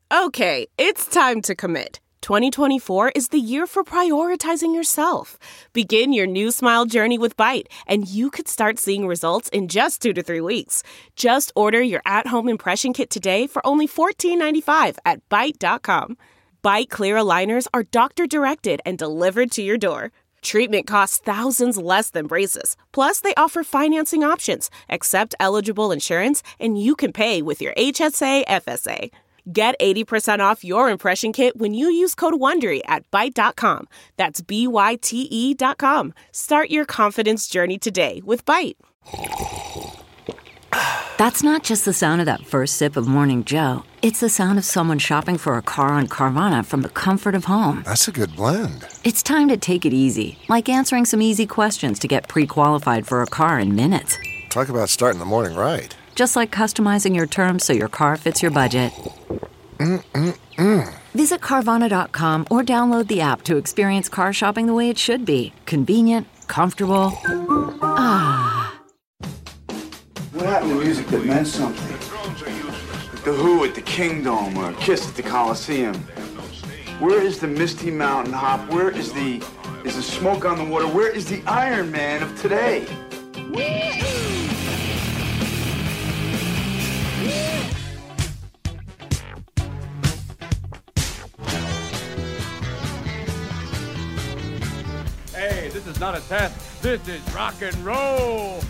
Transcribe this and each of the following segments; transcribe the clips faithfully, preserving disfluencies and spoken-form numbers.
Okay, it's time to commit. twenty twenty-four is the year for prioritizing yourself. Begin your new smile journey with Byte, and you could start seeing results in just two to three weeks. Just order your at-home impression kit today for only fourteen ninety-five at byte dot com. Byte clear aligners are doctor-directed and delivered to your door. Treatment costs thousands less than braces. Plus, they offer financing options, accept eligible insurance, and you can pay with your H S A F S A. Get eighty percent off your impression kit when you use code WONDERY at byte dot com. That's B Y T E dot com. Start your confidence journey today with Byte. That's not just the sound of that first sip of Morning Joe. It's the sound of someone shopping for a car on Carvana from the comfort of home. That's a good blend. It's time to take it easy, like answering some easy questions to get pre-qualified for a car in minutes. Talk about starting the morning right. Just like customizing your terms so your car fits your budget. Mm-mm-mm. Visit Carvana dot com or download the app to experience car shopping the way it should be. Convenient, comfortable. Ah. What happened to music that meant something? Like the Who at the Kingdom or Kiss at the Coliseum. Where is the Misty Mountain Hop? Where is the is the Smoke on the Water? Where is the Iron Man of today? Hey, this is not a test. This is rock and roll.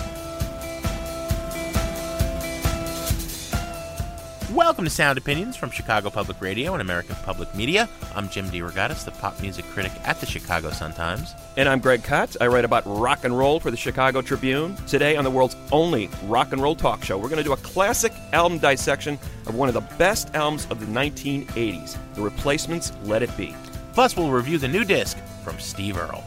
Welcome to Sound Opinions from Chicago Public Radio and American Public Media. I'm Jim DeRogatis, the pop music critic at the Chicago Sun-Times. And I'm Greg Kotz. I write about rock and roll for the Chicago Tribune. Today on the world's only rock and roll talk show, we're going to do a classic album dissection of one of the best albums of the nineteen eighties, The Replacements' Let It Be. Plus, we'll review the new disc from Steve Earle.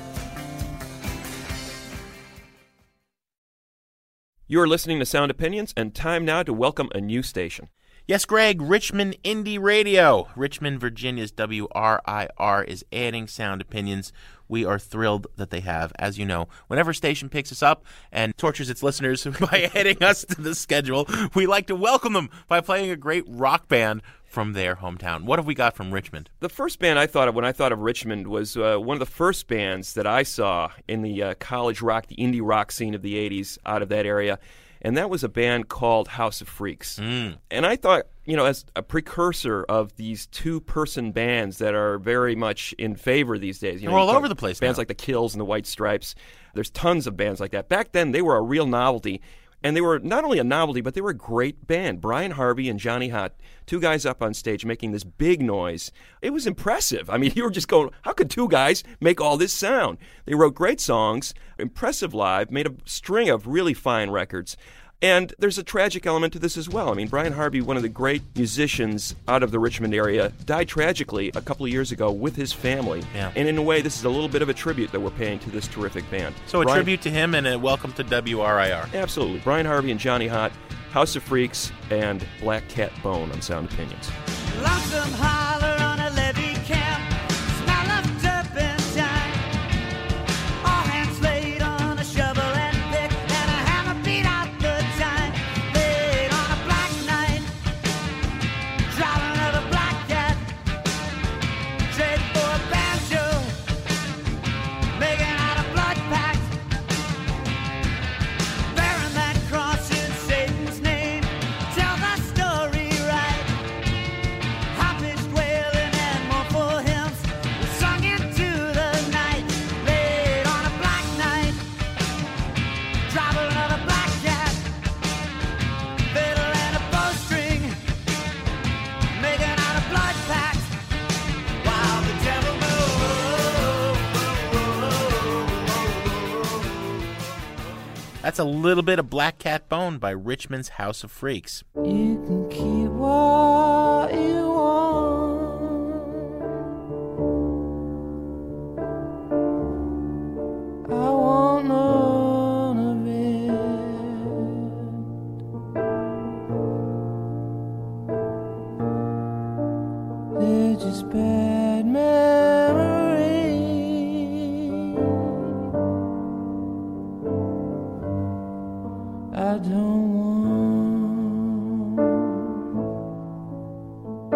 You are listening to Sound Opinions, and time now to welcome a new station. Yes, Greg, Richmond Indie Radio. Richmond, Virginia's W R I R is adding Sound Opinions. We are thrilled that they have. As you know, whenever a station picks us up and tortures its listeners by adding us to the schedule, we like to welcome them by playing a great rock band from their hometown. What have we got from Richmond? The first band I thought of when I thought of Richmond was uh, one of the first bands that I saw in the uh, college rock, the indie rock scene of the eighties out of that area. And that was a band called House of Freaks. Mm. And I thought, you know, as a precursor of these two-person bands that are very much in favor these days. You know, They're all you over the place Bands now. like the Kills and the White Stripes. There's tons of bands like that. Back then, they were a real novelty. And they were not only a novelty, but they were a great band. Brian Harvey and Johnny Hott, two guys up on stage making this big noise. It was impressive. I mean, you were just going, how could two guys make all this sound? They wrote great songs, impressive live, made a string of really fine records. And there's a tragic element to this as well. I mean, Brian Harvey, one of the great musicians out of the Richmond area, died tragically a couple of years ago with his family. Yeah. And in a way, this is a little bit of a tribute that we're paying to this terrific band. So a Brian, tribute to him and a welcome to W R I R. Absolutely. Brian Harvey and Johnny Hott, House of Freaks, and Black Cat Bone on Sound Opinions. Lonesome holler on a levee camp, smell of turpentine, all hands laid on a shovel and pick, and a hammer beat out the time. Laid on a black night, driving of a black cat, trade for a banjo, making out a blood pact, bearing that cross in Satan's name. Tell the story right. High-pitched wailing and mournful hymns were sung into the night. Laid on a black night, driving of a black cat, fiddle and a bowstring, making out a blood pact, while the devil moved. That's a little bit of Black Cat Bone by Richmond's House of Freaks. You can keep what you want. I want none of it. They're just bad memories. I don't want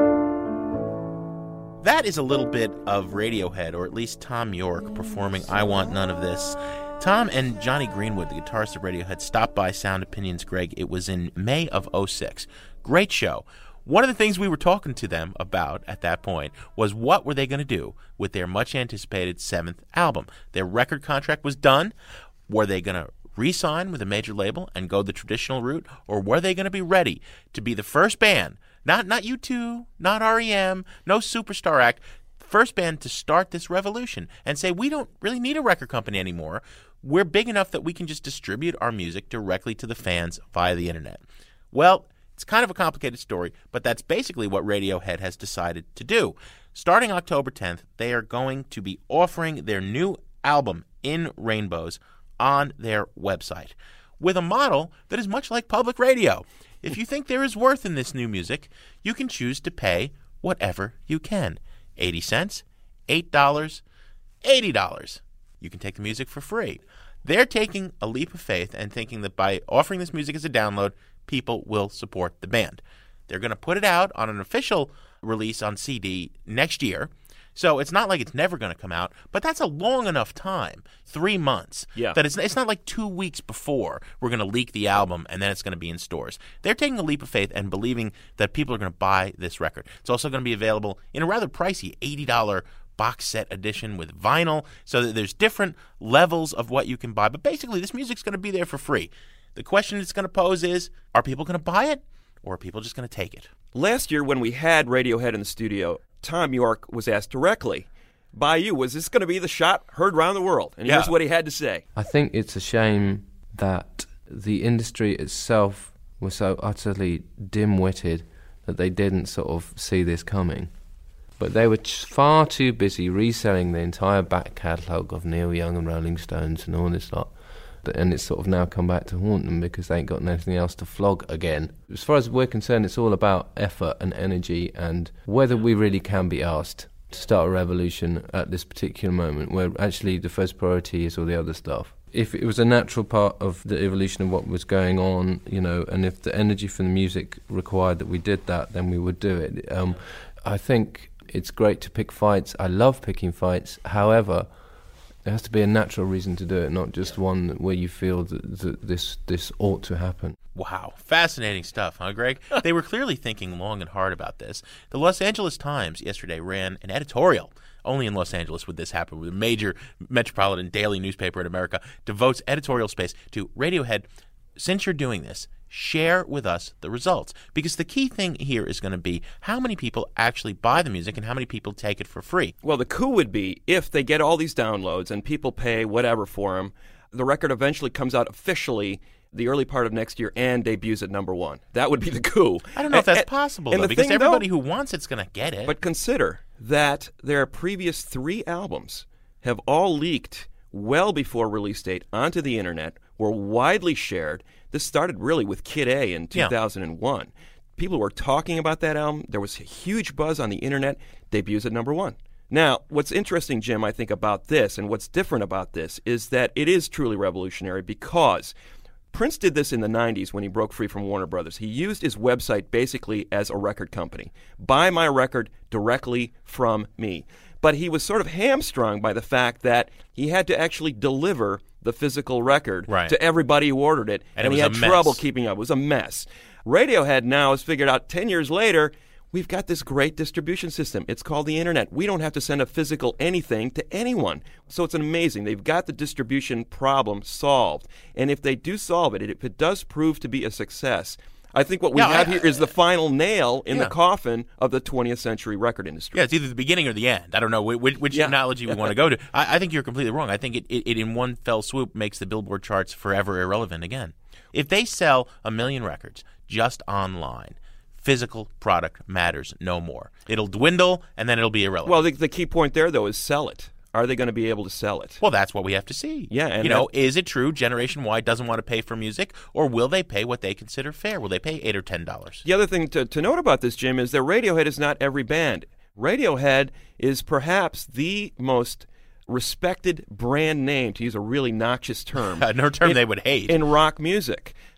That is a little bit of Radiohead, or at least Tom York, performing I Want None of This. Tom and Johnny Greenwood, the guitarist of Radiohead, stopped by Sound Opinions, Greg. It was in May of oh six. Great show. One of the things we were talking to them about at that point was what were they going to do with their much-anticipated seventh album. Their record contract was done. Were they going to re-sign with a major label and go the traditional route, or were they going to be ready to be the first band, not not U two, not R E M, no superstar act, first band to start this revolution and say, we don't really need a record company anymore. We're big enough that we can just distribute our music directly to the fans via the internet. Well, it's kind of a complicated story, but that's basically what Radiohead has decided to do. Starting October tenth, they are going to be offering their new album, In Rainbows, on their website with a model that is much like public radio. If you think there is worth in this new music, you can choose to pay whatever you can. eighty cents, eight dollars, eighty dollars. You can take the music for free. They're taking a leap of faith and thinking that by offering this music as a download, people will support the band. They're going to put it out on an official release on C D next year. So it's not like it's never going to come out, but that's a long enough time, three months, yeah. that it's, it's not like two weeks before we're going to leak the album and then it's going to be in stores. They're taking a leap of faith and believing that people are going to buy this record. It's also going to be available in a rather pricey eighty dollars box set edition with vinyl, so that there's different levels of what you can buy. But basically, this music's going to be there for free. The question it's going to pose is, are people going to buy it, or are people just going to take it? Last year, when we had Radiohead in the studio, Tom York was asked directly by you, was this going to be the shot heard around the world? And yeah. here's what he had to say. I think it's a shame that the industry itself was so utterly dim-witted that they didn't sort of see this coming. But they were far too busy reselling the entire back catalogue of Neil Young and Rolling Stones and all this lot. And it's sort of now come back to haunt them because they ain't got anything else to flog again. As far as we're concerned, it's all about effort and energy and whether we really can be asked to start a revolution at this particular moment where actually the first priority is all the other stuff. If it was a natural part of the evolution of what was going on, you know, and if the energy from the music required that we did that, then we would do it. Um, I think it's great to pick fights. I love picking fights. However, there has to be a natural reason to do it, not just one where you feel that, that this this ought to happen. Wow. Fascinating stuff, huh, Greg? They were clearly thinking long and hard about this. The Los Angeles Times yesterday ran an editorial. Only in Los Angeles would this happen, where the major metropolitan daily newspaper in America devotes editorial space to Radiohead. Since you're doing this, share with us the results. Because the key thing here is going to be how many people actually buy the music and how many people take it for free. Well, the coup would be if they get all these downloads and people pay whatever for them, the record eventually comes out officially the early part of next year and debuts at number one. That would be the coup. I don't know and, if that's and, possible, and though, because thing, everybody though, who wants it's going to get it. But consider that their previous three albums have all leaked well before release date onto the internet, were widely shared. This started really with Kid A in two thousand one. Yeah. People were talking about that album. There was a huge buzz on the internet. Debuts at number one. Now, what's interesting, Jim, I think about this, and what's different about this, is that it is truly revolutionary because Prince did this in the nineties when he broke free from Warner Brothers. He used his website basically as a record company. Buy my record directly from me. But he was sort of hamstrung by the fact that he had to actually deliver the physical record right. to everybody who ordered it, and, and it was he had a trouble mess. keeping up. It was a mess. Radiohead now has figured out ten years later, we've got this great distribution system. It's called the internet. We don't have to send a physical anything to anyone. So it's amazing. They've got the distribution problem solved. And if they do solve it, if it does prove to be a success, I think what we yeah, have I, here is the final nail in yeah. the coffin of the twentieth century record industry. Yeah, it's either the beginning or the end. I don't know which, which yeah. analogy we want to go to. I, I think you're completely wrong. I think it, it, it, in one fell swoop, makes the Billboard charts forever irrelevant again. If they sell a million records just online, physical product matters no more. It'll dwindle, and then it'll be irrelevant. Well, the, the key point there, though, is sell it. Are they going to be able to sell it? Well, that's what we have to see. Yeah, and you know, that, is it true Generation Y doesn't want to pay for music, or will they pay what they consider fair? Will they pay eight or ten dollars? The other thing to, to note about this, Jim, is that Radiohead is not every band. Radiohead is perhaps the most respected brand name, to use a really noxious term. no term in, they would hate. In rock music.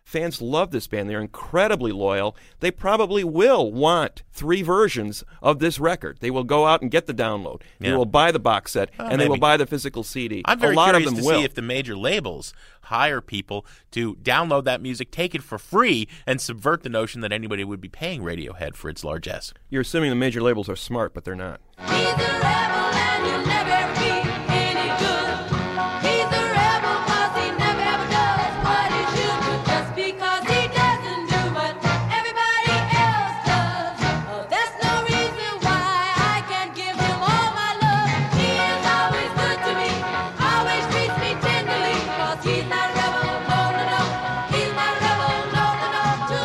Fans love this band. They're incredibly loyal. They probably will want three versions of this record. They will go out and get the download. Yeah. They will buy the box set, Oh, and they maybe. will buy the physical C D. I'm very a lot curious of them to will. see if the major labels hire people to download that music, take it for free, and subvert the notion that anybody would be paying Radiohead for its largesse. You're assuming the major labels are smart, but they're not. He's a rebel and you'll never ever be any good. He's a rebel 'cause he never ever does what he should do just because he doesn't do what everybody else does. Oh, that's no reason why I can't give him all my love. He is always good to me, always treats me tenderly 'cause he's my rebel, no, no, no. He's my rebel, no, no, no, to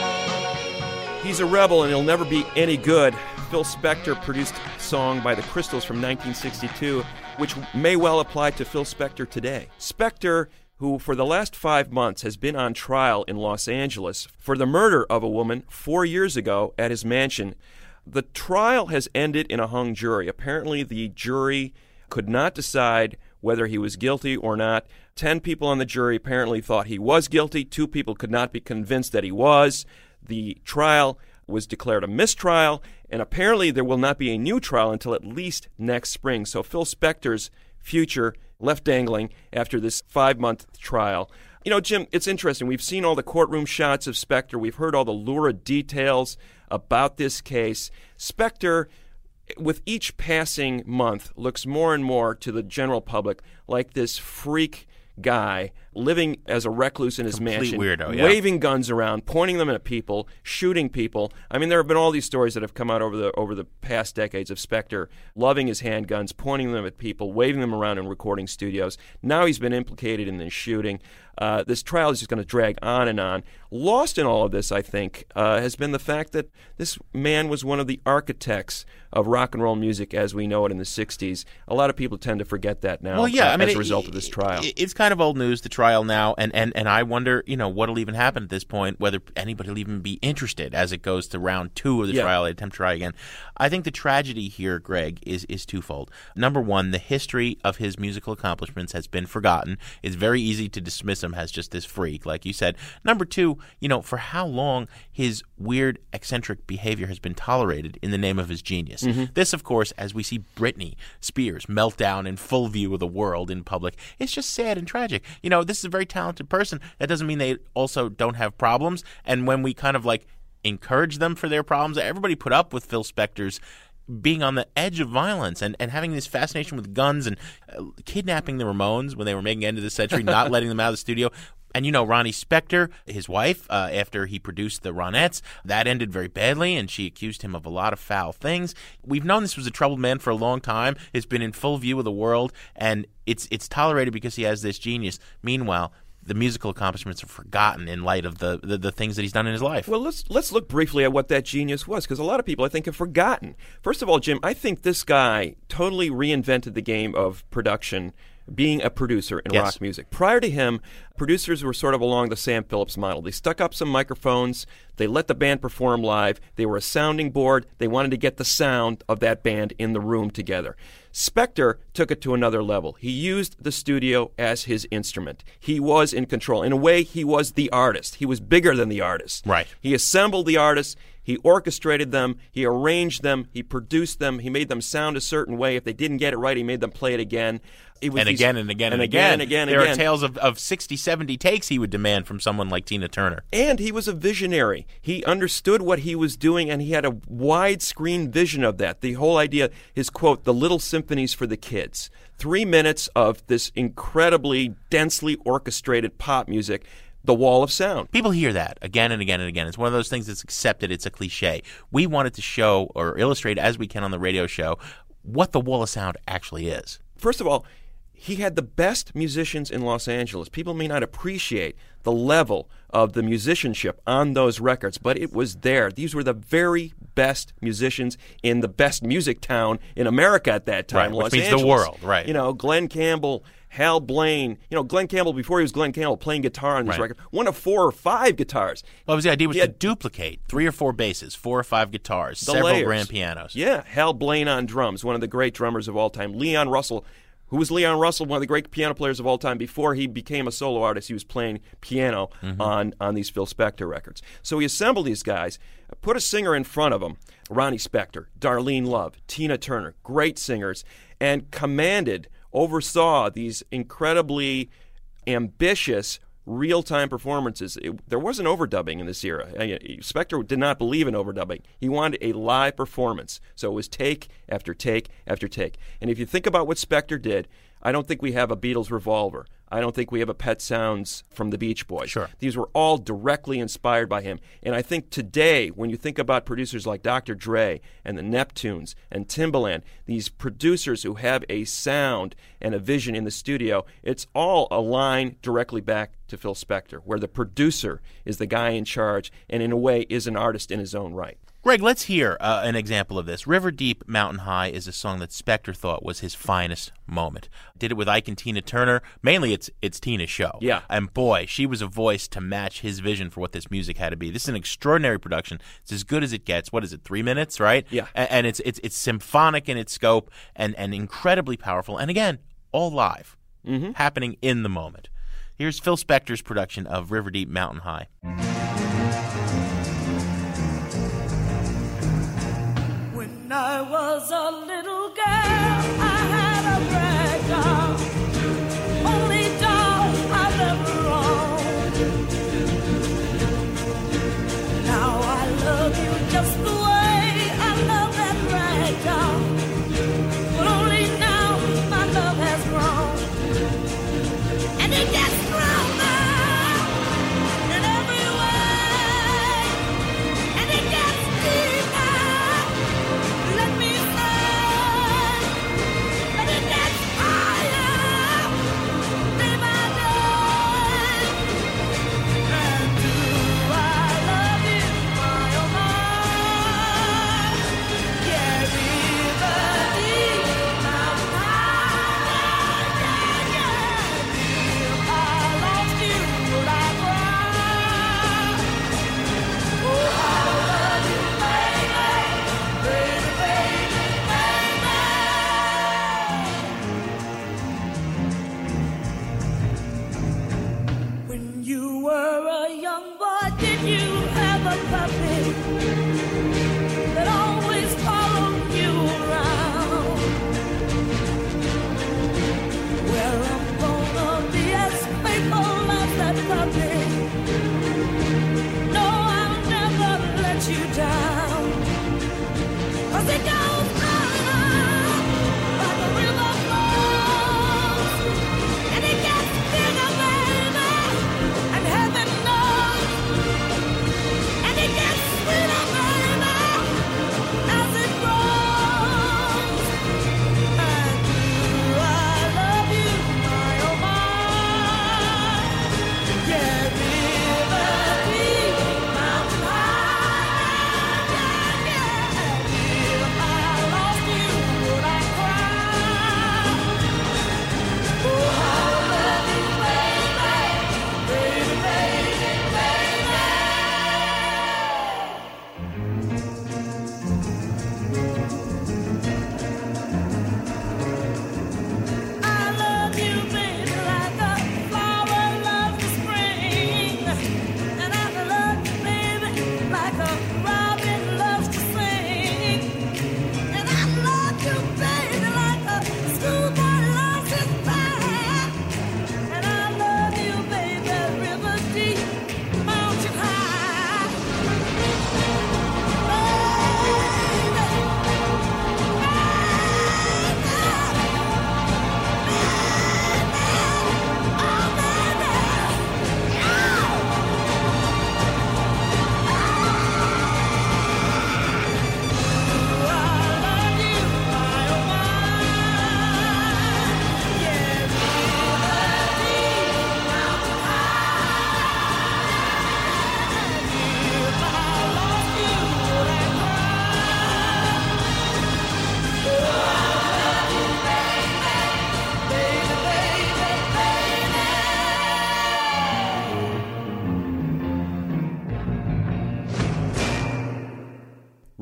me. He's a rebel and he'll never be any good. Phil Spector produced a song by the Crystals from nineteen sixty-two, which may well apply to Phil Spector today. Spector, who for the last five months has been on trial in Los Angeles for the murder of a woman four years ago at his mansion. The trial has ended in a hung jury. Apparently, the jury could not decide whether he was guilty or not. Ten people on the jury apparently thought he was guilty. Two people could not be convinced that he was. The trial was declared a mistrial, and apparently there will not be a new trial until at least next spring. So Phil Spector's future left dangling after this five-month trial. You know, Jim, it's interesting. We've seen all the courtroom shots of Spector. We've heard all the lurid details about this case. Spector, with each passing month, looks more and more to the general public like this freak guy living as a recluse in his Complete mansion, weirdo, yeah. waving guns around, pointing them at people, shooting people. I mean, there have been all these stories that have come out over the over the past decades of Spector loving his handguns, pointing them at people, waving them around in recording studios. Now he's been implicated in this shooting. Uh, this trial is just going to drag on and on. Lost in all of this, I think, uh, has been the fact that this man was one of the architects of rock and roll music as we know it in the sixties. A lot of people tend to forget that now Well, yeah, uh, I mean, as a it- result of this trial. it- It's kind of old news, the trial now, and, and, and I wonder, you know, what'll even happen at this point, whether anybody will even be interested as it goes to round two of the Yeah. trial, they attempt to try again. I think the tragedy here, Greg, is, is twofold. Number one, the history of his musical accomplishments has been forgotten. It's very easy to dismiss him as just this freak, like you said. Number two, you know, for how long his weird, eccentric behavior has been tolerated in the name of his genius. Mm-hmm. This, of course, as we see Britney Spears melt down in full view of the world in public, it's just sad and tragic. You know, this is a very talented person. That doesn't mean they also don't have problems. And when we kind of like encourage them for their problems, everybody put up with Phil Spector's being on the edge of violence and, and having this fascination with guns and uh, kidnapping the Ramones when they were making End of the Century, not letting them out of the studio. And, you know, Ronnie Spector, his wife, uh, after he produced the Ronettes, that ended very badly, and she accused him of a lot of foul things. We've known this was a troubled man for a long time. It's been in full view of the world, and it's it's tolerated because he has this genius. Meanwhile, the musical accomplishments are forgotten in light of the, the, the things that he's done in his life. Well, let's let's look briefly at what that genius was, because a lot of people, I think, have forgotten. First of all, Jim, I think this guy totally reinvented the game of production, being a producer in Yes. rock music. Prior to him, producers were sort of along the Sam Phillips model. They stuck up some microphones, they let the band perform live, they were a sounding board, they wanted to get the sound of that band in the room together. Spector took it to another level. He used the studio as his instrument. He was in control. In a way, he was the artist. He was bigger than the artist. Right. He assembled the artists, he orchestrated them, he arranged them, he produced them, he made them sound a certain way. If they didn't get it right, he made them play it again. It was And these- again and again and, and again and again. There again. are tales of, of sixty, seventy takes he would demand from someone like Tina Turner. And he was a visionary. He understood what he was doing, and he had a widescreen vision of that. The whole idea, his quote, "the little symphonies for the kids." Three minutes of this incredibly densely orchestrated pop music, the wall of sound. People hear that again and again and again. It's one of those things that's accepted. It's a cliche. We wanted to show or illustrate as we can on the radio show what the wall of sound actually is. First of all, he had the best musicians in Los Angeles. People may not appreciate the level of the musicianship on those records, but it was there. These were the very best musicians in the best music town in America at that time, Right, Los which means the Angeles. world, right. You know, Glenn Campbell, Hal Blaine. You know, Glenn Campbell, before he was Glenn Campbell, playing guitar on this Right. record, one of four or five guitars. Well, it was the idea was He to had- duplicate three or four basses, four or five guitars, The several layers. grand pianos. Yeah, Hal Blaine on drums, one of the great drummers of all time. Leon Russell, who was Leon Russell, one of the great piano players of all time. Before he became a solo artist, he was playing piano mm-hmm. on, on these Phil Spector records. So he assembled these guys, put a singer in front of him, Ronnie Spector, Darlene Love, Tina Turner, great singers, and commanded, oversaw these incredibly ambitious real-time performances. It, there wasn't overdubbing in this era. Spector did not believe in overdubbing. He wanted a live performance. So it was take after take after take. And if you think about what Spector did, I don't think we have a Beatles Revolver. I don't think we have a Pet Sounds from the Beach Boys. Sure. These were all directly inspired by him. And I think today, when you think about producers like Doctor Dre and the Neptunes and Timbaland, these producers who have a sound and a vision in the studio, it's all aligned directly back to Phil Spector, where the producer is the guy in charge and in a way is an artist in his own right. Greg, let's hear uh, an example of this. River Deep, Mountain High is a song that Spector thought was his finest moment. Did it with Ike and Tina Turner. Mainly it's it's Tina's show. Yeah. And boy, she was a voice to match his vision for what this music had to be. This is an extraordinary production. It's as good as it gets. What is it, three minutes, right? Yeah. And, and it's, it's it's symphonic in its scope and, and incredibly powerful. And again, all live, mm-hmm. happening in the moment. Here's Phil Spector's production of River Deep, Mountain High. When I was a little girl, I had a rag doll, only doll I've ever owned. Now I love you just the way I love that rag doll, but only now my love has grown, and it gets stronger in every way, and it gets deeper. Let me say, and it gets higher day by day. And do I love you, my oh my? Yeah, river deep, mountain high, yeah, yeah, yeah. If I lost you, would I cry? Oh, I love you, baby, baby, baby, baby. When you were a young boy, did you have a puppy that always followed you around? Well, I'm gonna be as faithful as that puppy. No, I'll never let you down. 'Cause it goes on like a river flows, and it gets bigger, baby, and heaven knows, and it gets sweeter, baby, as it grows. And do I love you, my oh my? Yeah, river deep, mountain high, yeah, yeah, yeah. If I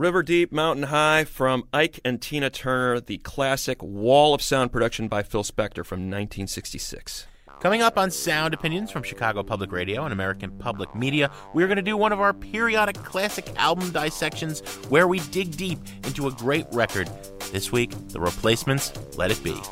River Deep, Mountain High from Ike and Tina Turner, the classic Wall of Sound production by Phil Spector from nineteen sixty-six. Coming up on Sound Opinions from Chicago Public Radio and American Public Media, we're going to do one of our periodic classic album dissections where we dig deep into a great record. This week, The Replacements' Let It Be.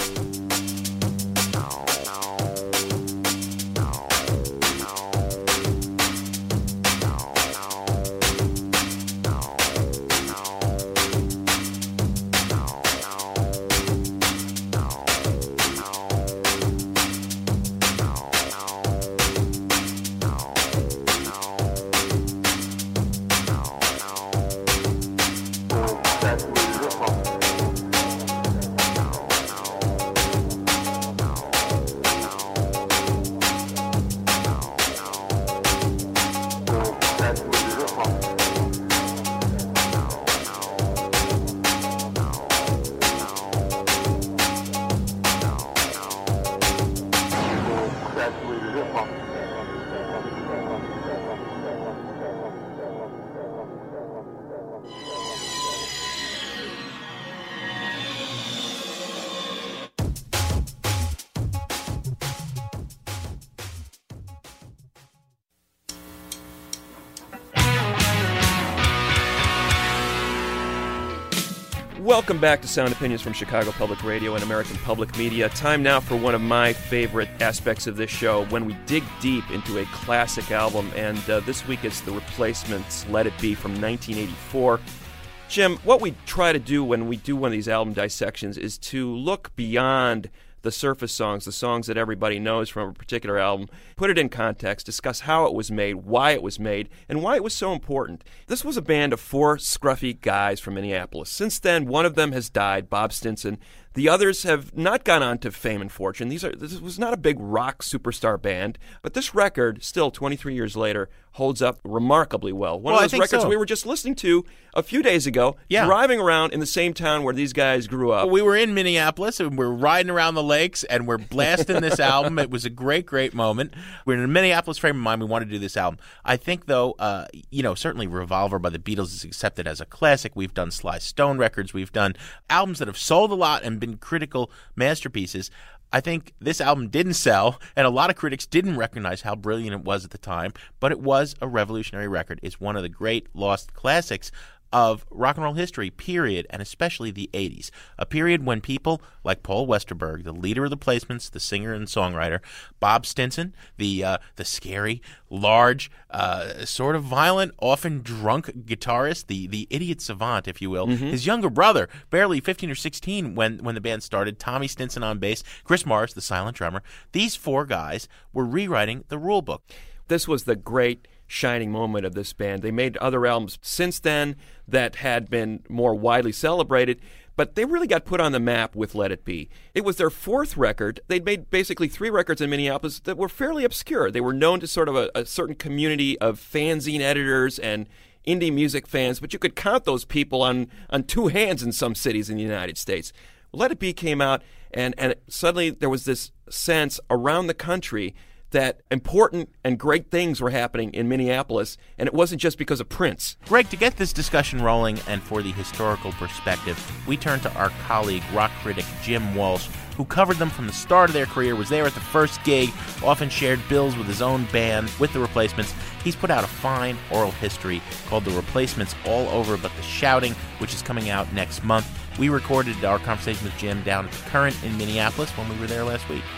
Welcome back to Sound Opinions from Chicago Public Radio and American Public Media. Time now for one of my favorite aspects of this show, when we dig deep into a classic album, and uh, this week it's The Replacements' Let It Be from nineteen eighty-four. Jim, what we try to do when we do one of these album dissections is to look beyond the surface songs, the songs that everybody knows from a particular album, put it in context, discuss how it was made, why it was made, and why it was so important. This was a band of four scruffy guys from Minneapolis. Since then, one of them has died, Bob Stinson. The others have not gone on to fame and fortune. These are this was not a big rock superstar band, but this record, still twenty-three years later, holds up remarkably well. One well, of those records so. we were just listening to a few days ago, yeah. driving around in the same town where these guys grew up. Well, we were in Minneapolis, and we're riding around the lakes, and we're blasting this album. It was a great, great moment. We're in a Minneapolis frame of mind. We wanted to do this album. I think, though, uh, you know, certainly Revolver by the Beatles is accepted as a classic. We've done Sly Stone records. We've done albums that have sold a lot and been critical masterpieces. I think this album didn't sell, and a lot of critics didn't recognize how brilliant it was at the time, but it was a revolutionary record. It's one of the great lost classics of rock and roll history, period, and especially the eighties, a period when people like Paul Westerberg, the leader of the Replacements, the singer and songwriter, Bob Stinson, the uh, the scary, large, uh, sort of violent, often drunk guitarist, the the idiot savant, if you will, mm-hmm. his younger brother, barely fifteen or sixteen when, when the band started, Tommy Stinson on bass, Chris Morris, the silent drummer. These four guys were rewriting the rule book. This was the great shining moment of this band. They made other albums since then that had been more widely celebrated, but they really got put on the map with Let It Be. It was their fourth record. They'd made basically three records in Minneapolis that were fairly obscure. They were known to sort of a, a certain community of fanzine editors and indie music fans, but you could count those people on, on two hands in some cities in the United States. Let It Be came out, and, and suddenly there was this sense around the country that important and great things were happening in Minneapolis, and it wasn't just because of Prince. Greg, to get this discussion rolling and for the historical perspective, we turn to our colleague, rock critic Jim Walsh, who covered them from the start of their career, was there at the first gig, often shared bills with his own band, with the Replacements. He's put out a fine oral history called The Replacements All Over But the Shouting, which is coming out next month. We recorded our conversation with Jim down at the Current in Minneapolis when we were there last week.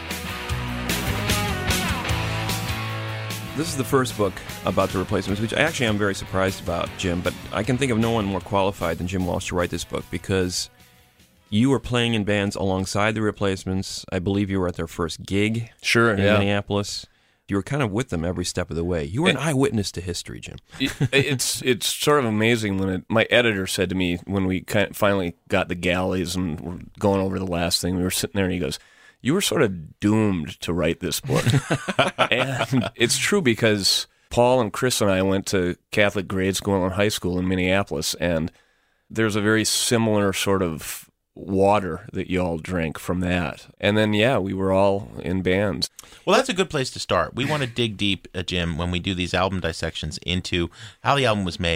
This is the first book about the Replacements, which actually I'm very surprised about, Jim, but I can think of no one more qualified than Jim Walsh to write this book, because you were playing in bands alongside the Replacements. I believe you were at their first gig sure, in yeah. Minneapolis. You were kind of with them every step of the way. You were an it, eyewitness to history, Jim. it, it's it's sort of amazing when it, my editor said to me when we kind of finally got the galleys and were going over the last thing, we were sitting there and he goes, "You were sort of doomed to write this book." And it's true, because Paul and Chris and I went to Catholic grade school and high school in Minneapolis, and there's a very similar sort of water that you all drank from that. And then, yeah, we were all in bands. Well, that's a good place to start. We want to dig deep, uh, Jim, when we do these album dissections into how the album was made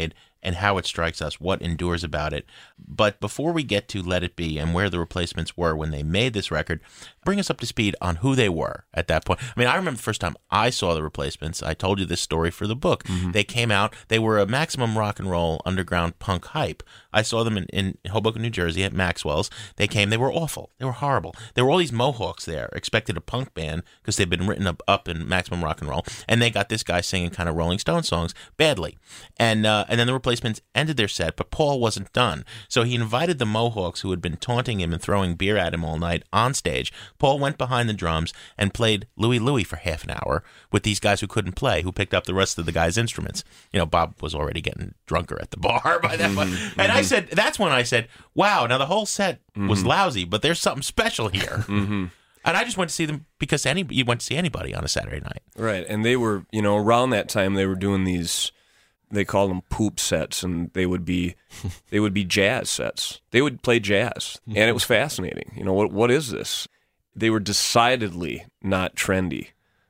and how it strikes us, what endures about it. But before we get to Let It Be and where the Replacements were when they made this record, bring us up to speed on who they were at that point. I mean, I remember the first time I saw the Replacements. I told you this story for the book. Mm-hmm. They came out. They were a maximum rock and roll underground punk hype. I saw them in, in Hoboken, New Jersey at Maxwell's. They came. They were awful. They were horrible. There were all these Mohawks there, expected a punk band because they'd been written up, up in maximum rock and roll, and they got this guy singing kind of Rolling Stone songs badly. And uh, and then the Replacements ended their set, but Paul wasn't done. So he invited the Mohawks, who had been taunting him and throwing beer at him all night, on stage. Paul went behind the drums and played Louie Louie for half an hour with these guys who couldn't play, who picked up the rest of the guys' instruments. You know, Bob was already getting drunker at the bar by that point. Mm-hmm. And I said, that's when I said, wow, now the whole set was mm-hmm. lousy, but there's something special here. Mm-hmm. And I just went to see them because any you went to see anybody on a Saturday night. Right, and they were, you know, around that time they were doing these, they called them poop sets, and they would be, they would be jazz sets. They would play jazz, and it was fascinating. You know, what what is this? They were decidedly not trendy,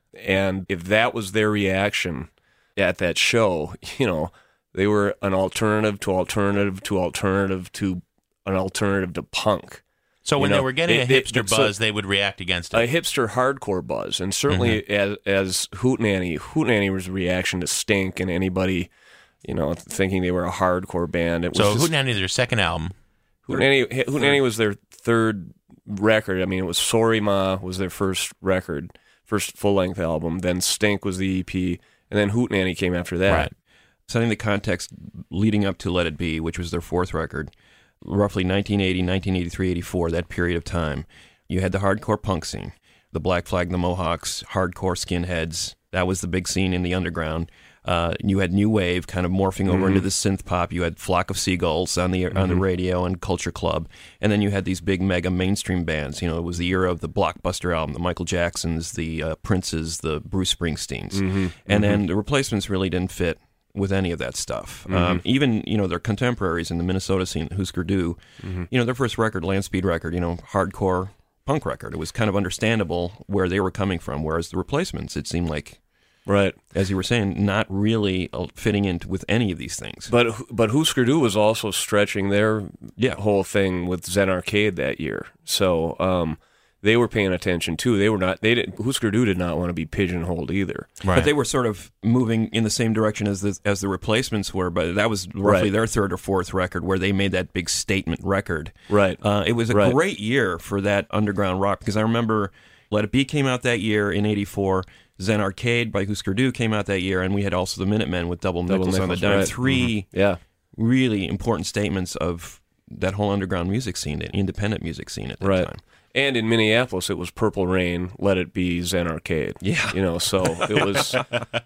and if that was their reaction at that show, you know, they were an alternative to alternative to alternative to an alternative to punk. So when you know, they were getting they, a hipster they, buzz, so they would react against it. A hipster hardcore buzz. And certainly mm-hmm. as, as Hootenanny, Hootenanny was a reaction to Stink and anybody, you know, thinking they were a hardcore band. It was so just, Hootenanny is their second album. Hootenanny, Hootenanny was their third record. I mean, it was Sorry Ma was their first record, first full-length album. Then Stink was the E P. And then Hootenanny came after that. Right. Setting the context leading up to Let It Be, which was their fourth record, roughly nineteen eighty, nineteen eighty-three, eighty-four, that period of time, you had the hardcore punk scene, the Black Flag, the Mohawks, hardcore skinheads. That was the big scene in the underground. Uh, you had new wave kind of morphing over mm-hmm. into the synth pop. You had Flock of Seagulls on the mm-hmm. on the radio and Culture Club, and then you had these big mega mainstream bands. You know, it was the era of the Blockbuster album, the Michael Jacksons, the uh, Princes, the Bruce Springsteens, mm-hmm. and mm-hmm. then the Replacements really didn't fit with any of that stuff. Mm-hmm. Um, even, you know, their contemporaries in the Minnesota scene, Husker Du, mm-hmm. you know, their first record, Land Speed record, you know, hardcore punk record. It was kind of understandable where they were coming from, whereas the Replacements, it seemed like, right, as you were saying, not really fitting in with any of these things. But but Husker Du was also stretching their yeah. whole thing with Zen Arcade that year. So um, they were paying attention too. They were not. They didn't. Husker Du did not want to be pigeonholed either. Right. But they were sort of moving in the same direction as the as the Replacements were. But that was roughly right. their third or fourth record where they made that big statement record. Right. Uh, it was a right. great year for that underground rock because I remember Let It Be came out that year in eighty-four. Zen Arcade by Husker Du came out that year, and we had also the Minutemen with Double Nickels, Double on the Nickels, dime. right. Three mm-hmm. yeah. really important statements of that whole underground music scene, the independent music scene at that right. time. And in Minneapolis, it was Purple Rain, Let It Be, Zen Arcade. Yeah. You know, so it was...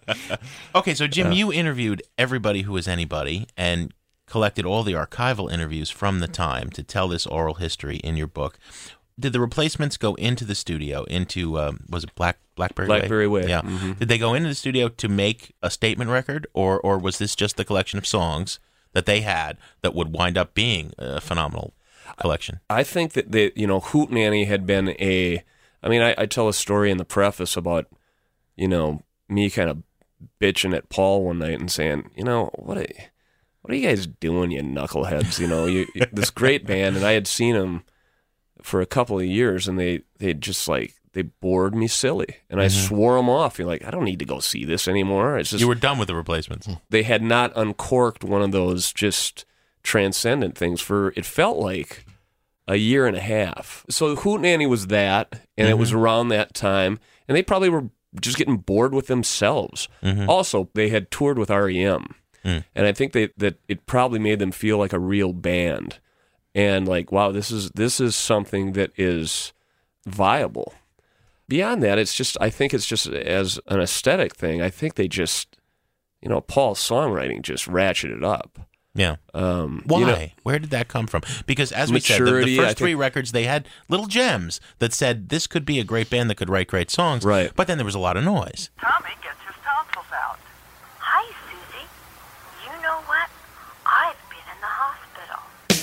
Okay, so Jim, uh, you interviewed everybody who was anybody and collected all the archival interviews from the time to tell this oral history in your book. Did the Replacements go into the studio, into, um, was it Black Blackberry Way? Blackberry Way. Yeah. Mm-hmm. Did they go into the studio to make a statement record, or or was this just the collection of songs that they had that would wind up being a phenomenal collection? I think that, they, you know, Hootenanny had been a... I mean, I, I tell a story in the preface about, you know, me kind of bitching at Paul one night and saying, you know, what are, what are you guys doing, you knuckleheads? You know, you, this great band, and I had seen them for a couple of years, and they they just like they bored me silly, and I mm-hmm. swore them off. You're like, I don't need to go see this anymore. It's just you were done with the Replacements. They had not uncorked one of those just transcendent things for it felt like a year and a half. So Hootenanny was that, and mm-hmm. it was around that time, and they probably were just getting bored with themselves. Mm-hmm. Also, they had toured with R E M, mm. and I think they, that it probably made them feel like a real band. And like, wow, this is this is something that is viable. Beyond that, it's just, I think it's just as an aesthetic thing, I think they just, you know, Paul's songwriting just ratcheted up. Yeah. Um, Why? You know, Where did that come from? Because as we said, maturity, the, the I first three think- records, they had little gems that said this could be a great band that could write great songs. Right. But then there was a lot of noise. Tommy gets his tonsils out. Hi, Susie. You know what? I've been in the hospital.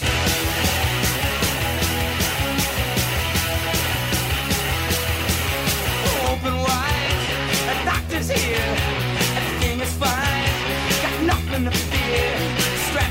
Open wide, a doctor's here. Everything is fine. Got nothing to fear.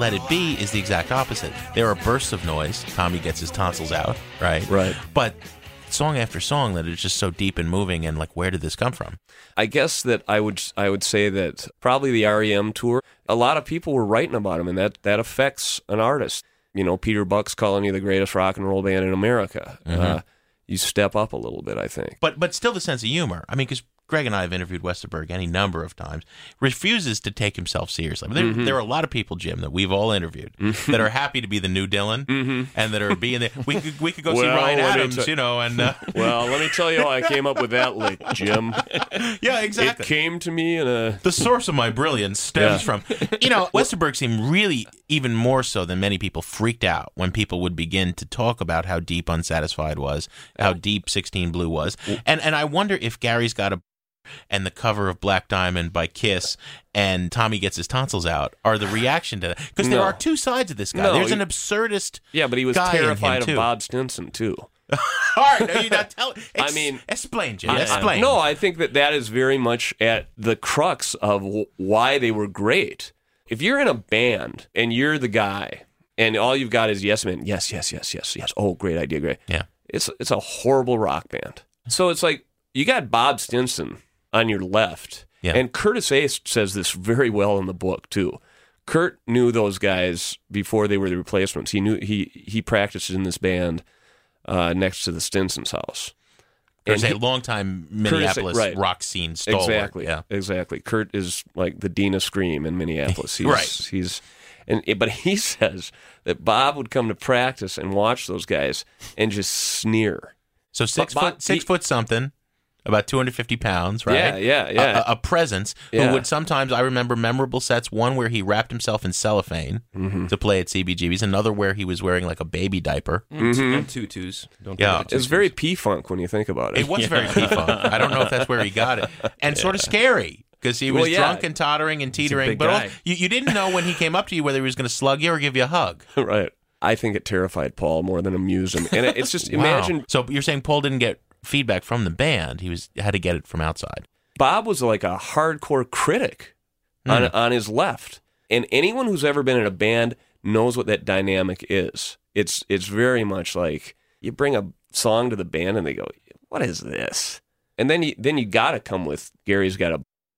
Let It Be is the exact opposite. There are bursts of noise. Tommy gets his tonsils out, right? Right. But song after song that is just so deep and moving, and like, where did this come from? I guess that I would I would say that probably the R E M tour, a lot of people were writing about him, and that, that affects an artist. You know, Peter Buck's calling you the greatest rock and roll band in America. Mm-hmm. Uh, you step up a little bit, I think. But but still the sense of humor. I mean, because Greg and I have interviewed Westerberg any number of times, refuses to take himself seriously. I mean, there, Mm-hmm. there are a lot of people, Jim, that we've all interviewed that are happy to be the new Dylan Mm-hmm. and that are being there. We could, we could go see Well, Ryan let me Adams, tell- you know, and uh, Well, let me tell you how I came up with that lick, Jim. yeah, exactly. It came to me in a... The source of my brilliance stems Yeah. from, you know, Westerberg seemed really, even more so than many people, freaked out when people would begin to talk about how deep Unsatisfied was, how deep sixteen Blue was. And and I wonder if Gary's Got a and the cover of Black Diamond by Kiss and Tommy Gets His Tonsils Out are the reaction to that. Because there No. are two sides of this guy. No, There's he- an absurdist Yeah, but he was guy in him, terrified of too. Bob Stinson, too. All right, no, you're not telling. I mean- explain, Jim. I- Explain. No, I think that that is very much at the crux of w- why they were great. If you're in a band and you're the guy and all you've got is yes men, yes, yes, yes, yes, yes. Oh, great idea, great. Yeah. It's it's a horrible rock band. So it's like you got Bob Stinson on your left. Yeah. And Curtis Ace says this very well in the book too. Kurt knew those guys before they were the Replacements. He knew he he practiced in this band uh, next to the Stinson's house. There's And a he- longtime Curtis- Minneapolis right. rock scene stalwart. Exactly. Yeah. Exactly. Kurt is like the Dean of Scream in Minneapolis. He's, Right. He's and but he says that Bob would come to practice and watch those guys and just sneer. So six But- foot, but six he- foot something, about two hundred fifty pounds, right? Yeah, yeah, yeah. A, a, a presence Yeah. who would sometimes, I remember memorable sets, one where he wrapped himself in cellophane Mm-hmm. to play at C B G B's, another where he was wearing like a baby diaper. Mm-hmm. And tutus. Don't Yeah. forget the It's tutus. very P-Funk when you think about it. It was very P-Funk. I don't know if that's where he got it. And sort of scary. Because he was Well, yeah. drunk and tottering and teetering. big But all, guy. you, you didn't know when he came up to you whether he was going to slug you or give you a hug. Right. I think it terrified Paul more than amused him. And it- it's just, Wow. imagine, So you're saying Paul didn't get feedback from the band. He was had to get it from outside. Bob was like a hardcore critic on, Hmm. on his left. And anyone who's ever been in a band knows what that dynamic is. It's it's very much like you bring a song to the band and they go, what is this? And then you, then you got to come with Gary's Got a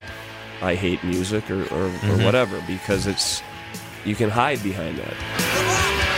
I hate music or, or, Mm-hmm. or whatever, because it's you can hide behind that.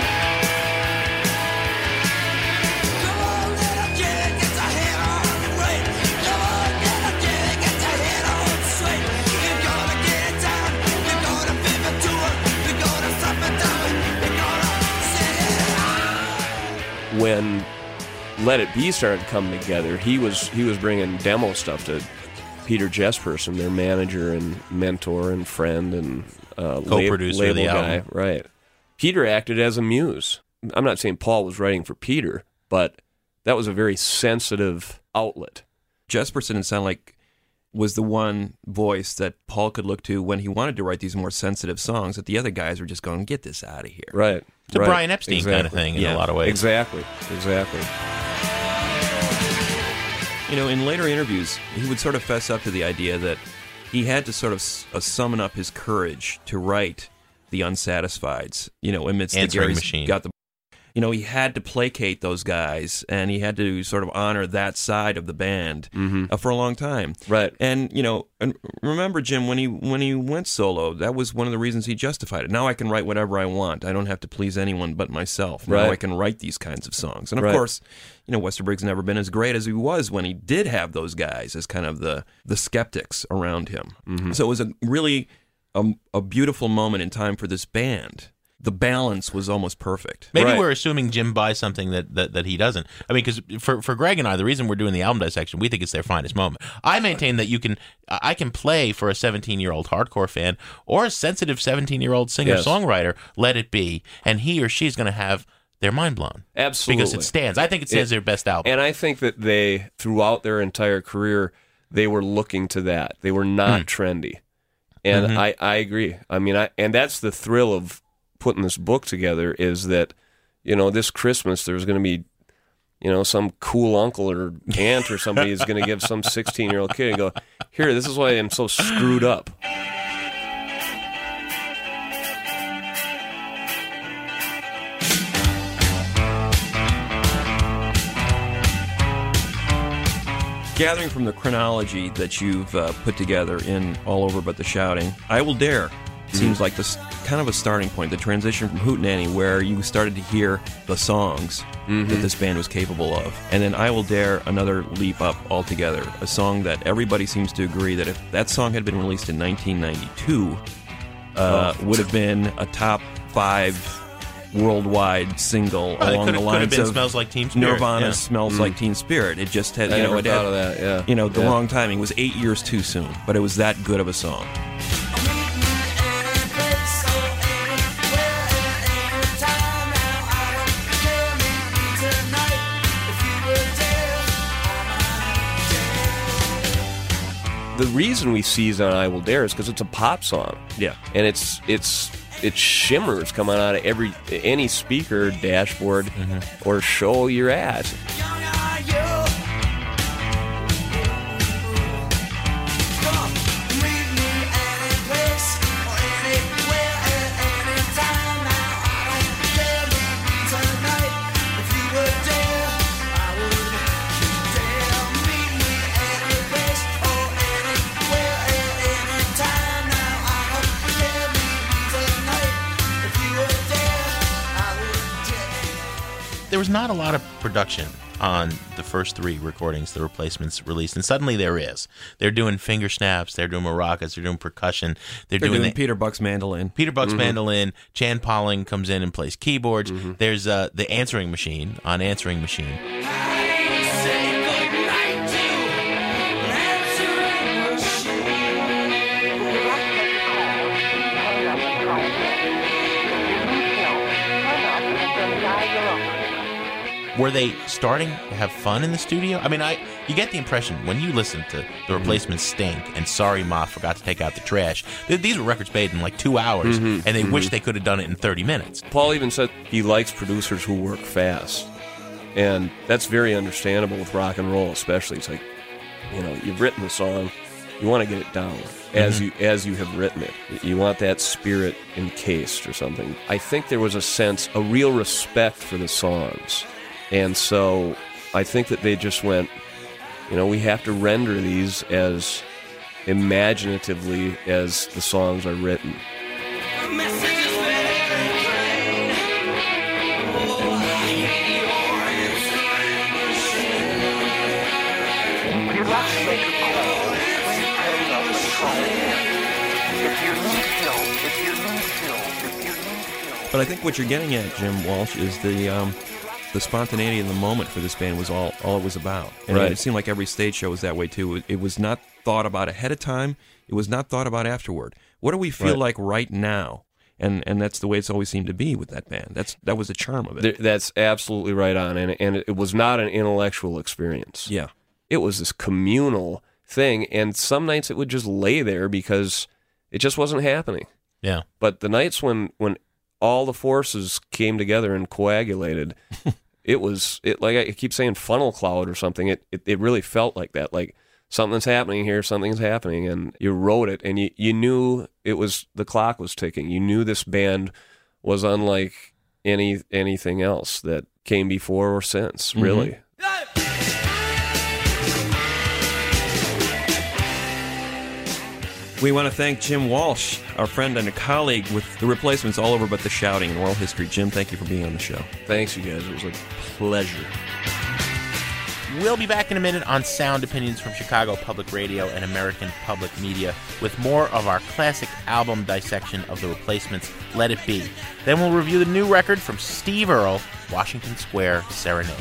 When Let It Be started coming together, he was he was bringing demo stuff to Peter Jesperson, their manager and mentor and friend and uh, lab- Co-producer of the label guy. album. Right. Peter acted as a muse. I'm not saying Paul was writing for Peter, but that was a very sensitive outlet. Jesperson, it sounded like, was the one voice that Paul could look to when he wanted to write these more sensitive songs that the other guys were just going, get this out of here. Right. It's a right. Brian Epstein kind of Exactly. thing in Yeah. a lot of ways. Exactly. Exactly. You know, in later interviews, he would sort of fess up to the idea that he had to sort of s- uh, summon up his courage to write the Unsatisfieds, you know, amidst Answering the Gary's Machine. Got the, you know, he had to placate those guys, and he had to sort of honor that side of the band uh, for a long time. Right. And you know, and remember, Jim, when he when he went solo, that was one of the reasons he justified it. Now I can write whatever I want. I don't have to please anyone but myself. Now Right. I can write these kinds of songs. And of Right. course, you know, Westerberg's never been as great as he was when he did have those guys as kind of the the skeptics around him. Mm-hmm. So it was a really a, a beautiful moment in time for this band. The balance was almost perfect. Maybe Right. we're assuming Jim buys something that, that, that he doesn't. I mean, because for, for Greg and I, the reason we're doing the album dissection, we think it's their finest moment. I maintain that you can, I can play for a seventeen-year-old hardcore fan or a sensitive seventeen-year-old singer-songwriter, Let It Be, and he or she's going to have their mind blown. Absolutely. Because it stands. I think it stands It- their best album. And I think that they, throughout their entire career, they were looking to that. They were not Hmm. trendy. And Mhm. I, I agree. I mean, I, and that's the thrill of putting this book together is that, you know, this Christmas there's going to be, you know, some cool uncle or aunt or somebody is going to give some sixteen-year-old kid and go, here, this is why I'm so screwed up. Gathering from the chronology that you've uh, put together in All Over But the Shouting, I Will Dare seems like this kind of a starting point, the transition from Hootenanny, where you started to hear the songs mm-hmm. that this band was capable of. And then I Will Dare, another leap up altogether, a song that everybody seems to agree that if that song had been released in nineteen ninety-two, uh, oh. would have been a top five worldwide single well, along the lines of Smells Like Teen Spirit. Nirvana yeah. Smells mm. Like Teen Spirit. It just had, I you know, never it thought had, of that, yeah. you know, the yeah. wrong timing. It was eight years too soon, but it was that good of a song. The reason we seize on I Will Dare is because it's a pop song. Yeah. And it's it's it shimmers coming out of every any speaker, dashboard, mm-hmm. or show you're at. There was not a lot of production on the first three recordings the Replacements released, and suddenly there is. They're doing finger snaps, they're doing maracas, they're doing percussion, they're, they're doing, doing the, Peter Buck's mandolin. Peter Buck's mm-hmm. mandolin. Chan Polling comes in and plays keyboards. Mm-hmm. There's uh, the answering machine on Answering Machine. Were they starting to have fun in the studio? I mean, I you get the impression when you listen to The Replacements Stink and Sorry Ma Forgot to Take Out the Trash, th- these were records made in like two hours, mm-hmm. and they mm-hmm. wish they could have done it in thirty minutes. Paul even said he likes producers who work fast, and that's very understandable with rock and roll especially. It's like, you know, you've written a song, you want to get it down as mm-hmm. you as you have written it. You want that spirit encased or something. I think there was a sense, a real respect for the songs. And so I think that they just went, you know, we have to render these as imaginatively as the songs are written. But I think what you're getting at, Jim Walsh, is the... Um The spontaneity in the moment for this band was all, all it was about. And right. it seemed like every stage show was that way, too. It, it was not thought about ahead of time. It was not thought about afterward. What do we feel right. like right now? And and that's the way it's always seemed to be with that band. That's That was the charm of it. That's absolutely right on. And, and it was not an intellectual experience. Yeah. It was this communal thing. And some nights it would just lay there because it just wasn't happening. Yeah. But the nights when, when all the forces came together and coagulated... It was, it like I keep saying funnel cloud or something. It, it it really felt like that. Like something's happening here, something's happening. And you wrote it and you, you knew it was, the clock was ticking. You knew this band was unlike any anything else that came before or since, really. Mm-hmm. We want to thank Jim Walsh, our friend and a colleague with The Replacements All Over But the Shouting in Oral History. Jim, thank you for being on the show. Thanks, you guys. It was a pleasure. We'll be back in a minute on Sound Opinions from Chicago Public Radio and American Public Media with more of our classic album dissection of The Replacements, Let It Be. Then we'll review the new record from Steve Earle, Washington Square Serenade.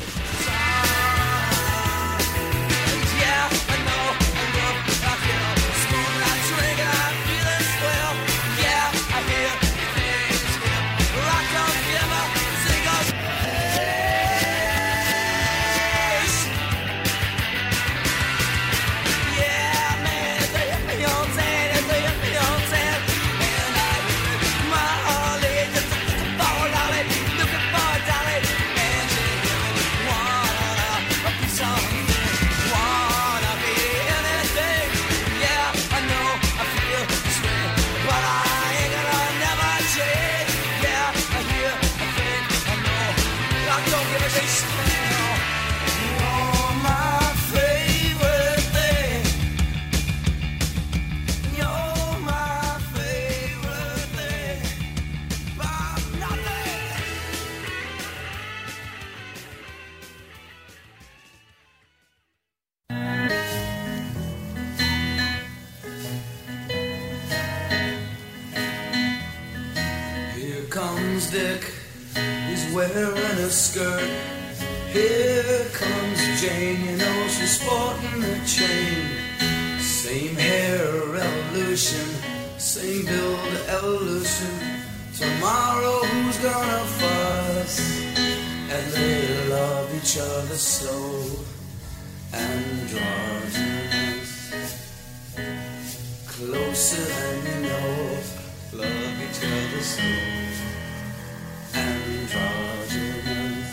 Dick, he's wearing a skirt. Here comes Jane, you know she's sporting a chain. Same hair evolution, same build evolution. Tomorrow who's gonna fuss? And they love each other so androgynous. Closer than you know, love each other so androgynous.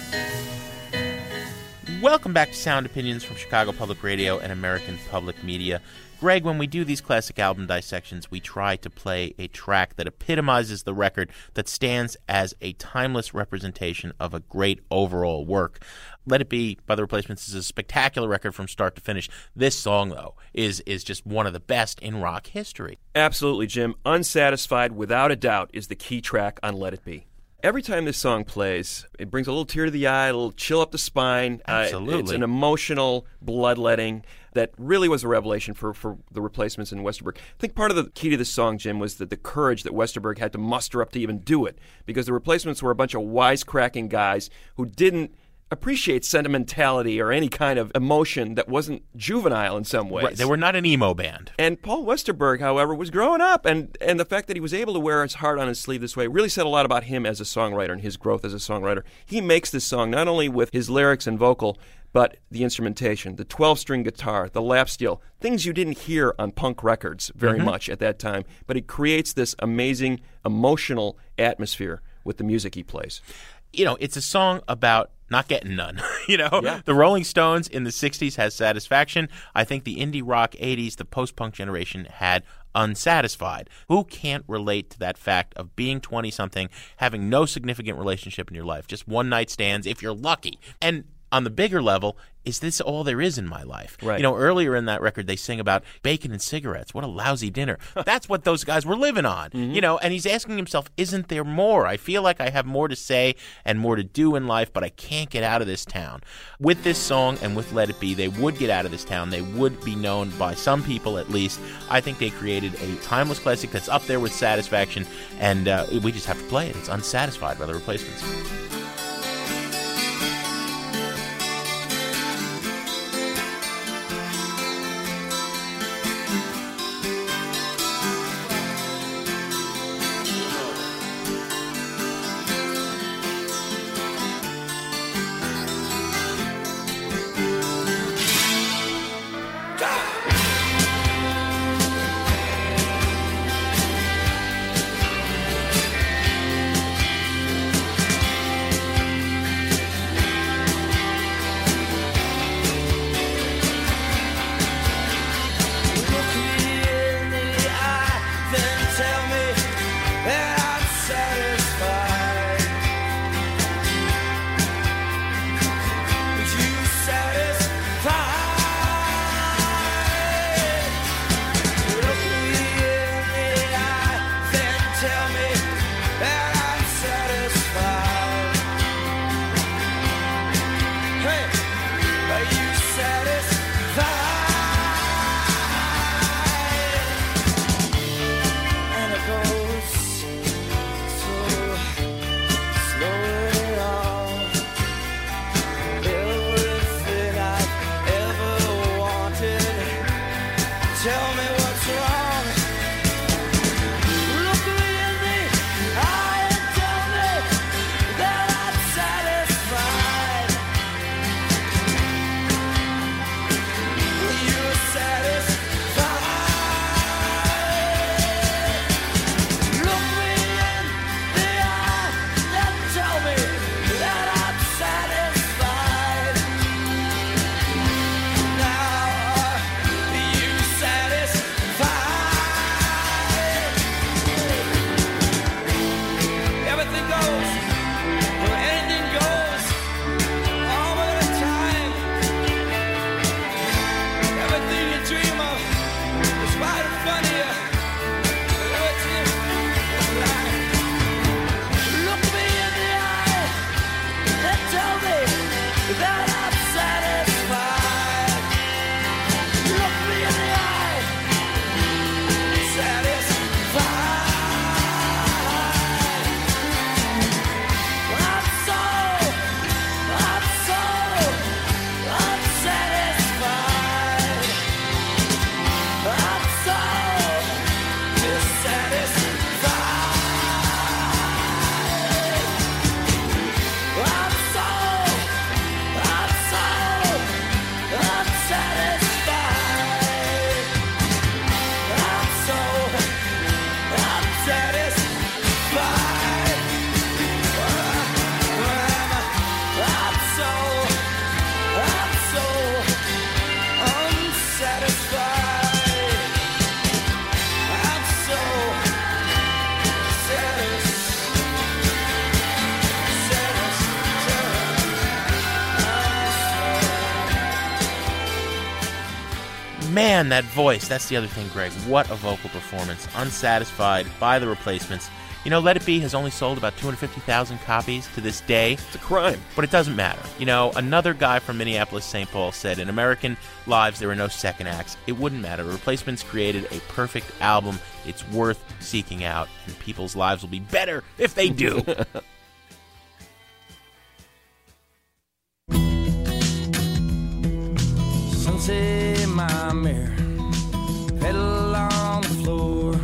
Welcome back to Sound Opinions from Chicago Public Radio and American Public Media. Greg, when we do these classic album dissections, we try to play a track that epitomizes the record, that stands as a timeless representation of a great overall work. Let It Be by The Replacements is a spectacular record from start to finish. This song, though, is is just one of the best in rock history. Absolutely, Jim. Unsatisfied, without a doubt, is the key track on Let It Be. Every time this song plays, it brings a little tear to the eye, a little chill up the spine. Absolutely. Uh, it's an emotional bloodletting that really was a revelation for, for the Replacements and Westerberg. I think part of the key to this song, Jim, was that the courage that Westerberg had to muster up to even do it, because the Replacements were a bunch of wisecracking guys who didn't appreciate sentimentality or any kind of emotion that wasn't juvenile in some ways. Right. They were not an emo band. And Paul Westerberg, however, was growing up, and, and the fact that he was able to wear his heart on his sleeve this way really said a lot about him as a songwriter and his growth as a songwriter. He makes this song not only with his lyrics and vocal, but the instrumentation, the twelve-string guitar, the lap steel, things you didn't hear on punk records very Mm-hmm. much at that time. But he creates this amazing emotional atmosphere with the music he plays. You know, it's a song about not getting none. you know, Yeah. The Rolling Stones in the sixties had Satisfaction. I think the indie rock eighties, the post-punk generation, had Unsatisfied. Who can't relate to that fact of being twenty-something, having no significant relationship in your life, just one-night stands if you're lucky? And on the bigger level, is this all there is in my life? Right. You know, earlier in that record, they sing about bacon and cigarettes. What a lousy dinner. That's what those guys were living on. Mm-hmm. You know, and he's asking himself, isn't there more? I feel like I have more to say and more to do in life, but I can't get out of this town. With this song and with Let It Be, they would get out of this town. They would be known by some people, at least. I think they created a timeless classic that's up there with Satisfaction, and uh, we just have to play it. It's Unsatisfied by The Replacements. Man, that voice. That's the other thing, Greg. What a vocal performance. Unsatisfied by the replacements. You know, Let It Be has only sold about two hundred fifty thousand copies to this day. It's a crime. But it doesn't matter. You know, another guy from Minneapolis, Saint Paul said, in American lives, there are no second acts. It wouldn't matter. Replacements created a perfect album. It's worth seeking out, and people's lives will be better if they do. Sunset in my mirror, pedal on the floor,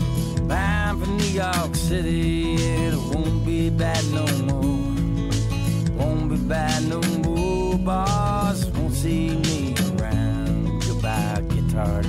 bound for New York City, and it won't be bad no more. Won't be bad no more. Boss won't see me around. Goodbye, Guitar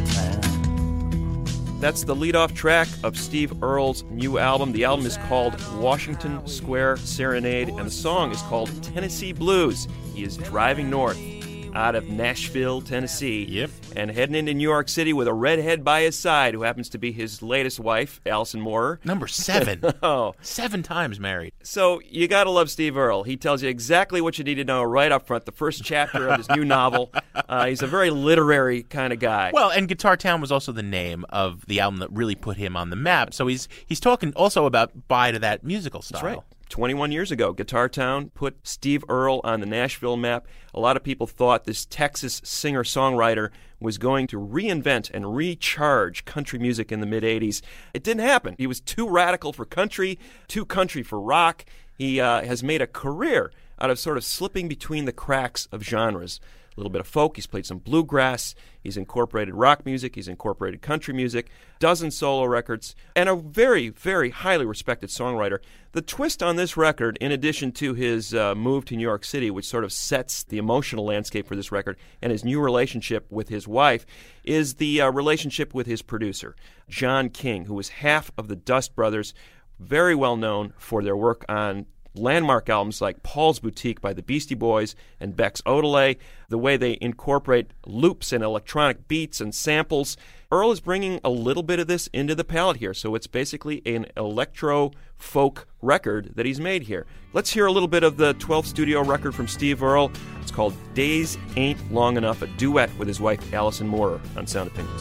Town. That's the lead-off track of Steve Earle's new album. The album is called Washington Square Serenade, and the song is called Tennessee Blues. He is driving north out of Nashville, Tennessee, yep, and heading into New York City with a redhead by his side who happens to be his latest wife, Alison Moorer. Number seven. oh. Seven times married. So you got to love Steve Earle. He tells you exactly what you need to know right up front. The first chapter of his new novel. Uh, he's a very literary kind of guy. Well, and Guitar Town was also the name of the album that really put him on the map. So he's he's talking also about bye to that musical style. That's right. twenty-one years ago, Guitar Town put Steve Earle on the Nashville map. A lot of people thought this Texas singer-songwriter was going to reinvent and recharge country music in the mid-eighties. It didn't happen. He was too radical for country, too country for rock. He uh, has made a career out of sort of slipping between the cracks of genres. A little bit of folk, he's played some bluegrass, he's incorporated rock music, he's incorporated country music, dozen solo records, and a very, very highly respected songwriter. The twist on this record, in addition to his uh, move to New York City, which sort of sets the emotional landscape for this record, and his new relationship with his wife, is the uh, relationship with his producer, John King, who was half of the Dust Brothers, very well known for their work on landmark albums like Paul's Boutique by the Beastie Boys and Beck's Odelay, the way they incorporate loops and electronic beats and samples. Earle is bringing a little bit of this into the palette here, so it's basically an electro-folk record that he's made here. Let's hear a little bit of the twelfth studio record from Steve Earle. It's called Days Ain't Long Enough, a duet with his wife Alison Moorer on Sound Opinions.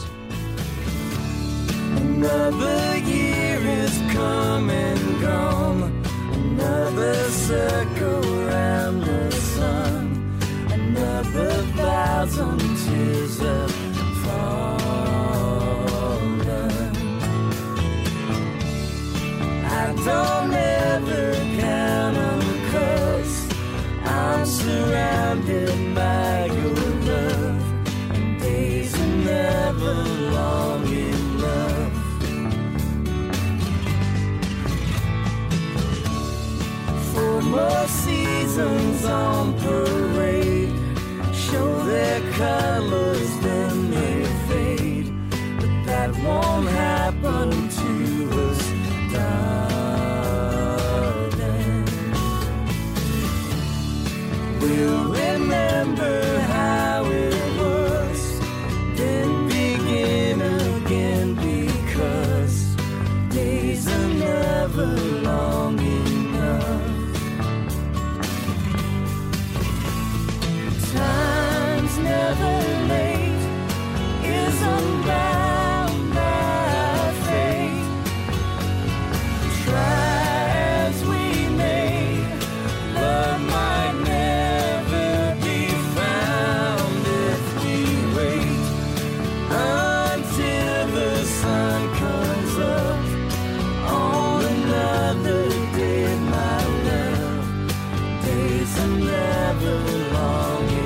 Another year is come and gone. Another circle around the sun. Another thousand tears have fallen. I don't ever count them 'cause I'm surrounded by your love. And days are never long enough. For more seasons on parade show their colors, then they fade. But that won't happen to us, darling. We'll remember how it was, then begin again, because days are never long enough. Time's never late, is unbound by fate. Try as we may, love might never be found if we wait until the sun comes up on another day, my love. Days are never long enough.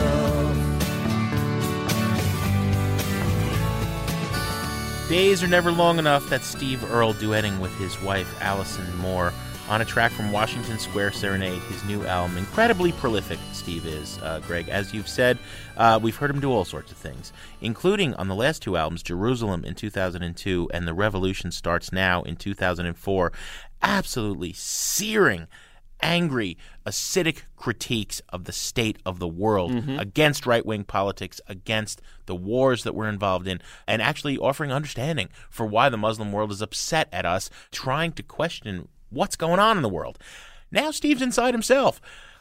Days are never long enough. That's Steve Earle duetting with his wife Alison Moorer on a track from Washington Square Serenade, his new album. Incredibly prolific, Steve is, uh, Greg. As you've said, uh, we've heard him do all sorts of things, including on the last two albums, Jerusalem in two thousand two and The Revolution Starts Now in two thousand four. Absolutely searing, angry, acidic critiques of the state of the world, Mhm. against right-wing politics, against the wars that we're involved in, and actually offering understanding for why the Muslim world is upset at us, trying to question what's going on in the world. Now Steve's inside himself.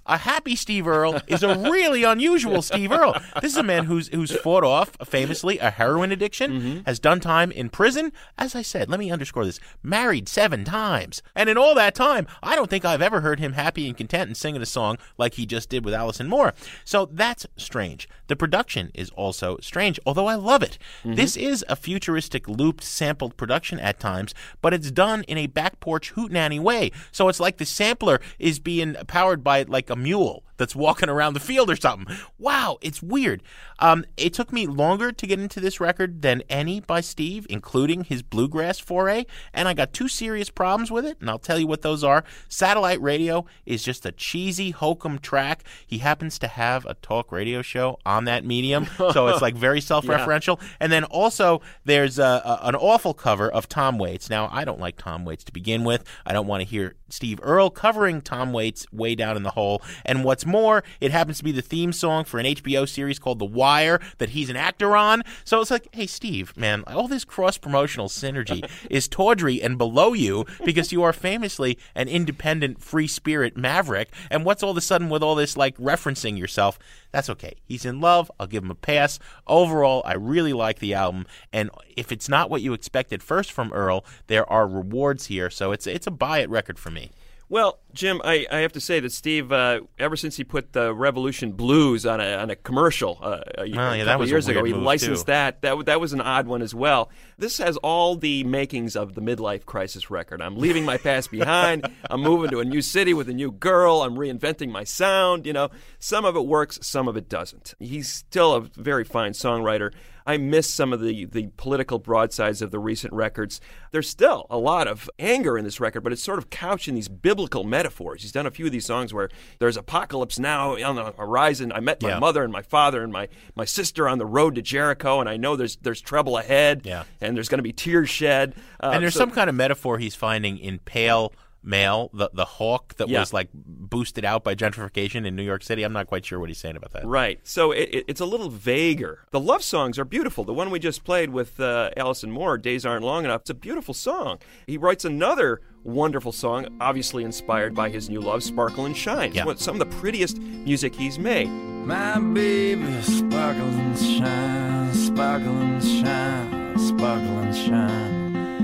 A happy Steve Earle is a really unusual Steve Earle. This is a man who's who's fought off, famously, a heroin addiction, mm-hmm. has done time in prison. As I said, let me underscore this, married seven times. And in all that time, I don't think I've ever heard him happy and content and singing a song like he just did with Alison Moore. So that's strange. The production is also strange, although I love it. Mm-hmm. This is a futuristic, looped, sampled production at times, but it's done in a back porch hootenanny way. So it's like the sampler is being powered by like a mule that's walking around the field or something. Wow, it's weird. Um, it took me longer to get into this record than any by Steve, including his bluegrass foray, and I got two serious problems with it, and I'll tell you what those are. Satellite Radio is just a cheesy hokum track. He happens to have a talk radio show on that medium, so it's like very self-referential. Yeah. And then also there's a, a, an awful cover of Tom Waits. Now, I don't like Tom Waits to begin with. I don't want to hear Steve Earle covering Tom Waits way down in the hole. And what's more, it happens to be the theme song for an H B O series called The Wire that he's an actor on. So it's like, hey, Steve, man, all this cross-promotional synergy is tawdry and below you because you are famously an independent, free-spirit maverick. And what's all of a sudden with all this, like, referencing yourself? That's okay. He's in love. I'll give him a pass. Overall, I really like the album. And if it's not what you expected first from Earle, there are rewards here. So it's it's a buy-it record for me. Well, Jim, I, I have to say that Steve, uh, ever since he put the Revolution Blues on a on a commercial uh, a, oh, yeah, a that couple was years a ago, weird he move licensed too. that. That that was an odd one as well. This has all the makings of the midlife crisis record. I'm leaving my past behind. I'm moving to a new city with a new girl. I'm reinventing my sound. You know, some of it works, some of it doesn't. He's still a very fine songwriter. I miss some of the, the political broadsides of the recent records. There's still a lot of anger in this record, but it's sort of couched in these biblical metaphors. He's done a few of these songs where there's apocalypse now on the horizon. I met my yeah. mother and my father and my, my sister on the road to Jericho, and I know there's there's trouble ahead, yeah. and there's going to be tears shed. Uh, and there's so, some kind of metaphor he's finding in Pale Male, the the hawk that yeah. was like boosted out by gentrification in New York City. I'm not quite sure what he's saying about that. Right. So it, it, it's a little vaguer. The love songs are beautiful. The one we just played with uh, Alison Moore, Days Aren't Long Enough, it's a beautiful song. He writes another wonderful song, obviously inspired by his new love, Sparkle and Shine. Yeah. It's some of the prettiest music he's made. My baby, sparkle and shine, sparkle and shine, sparkle and shine.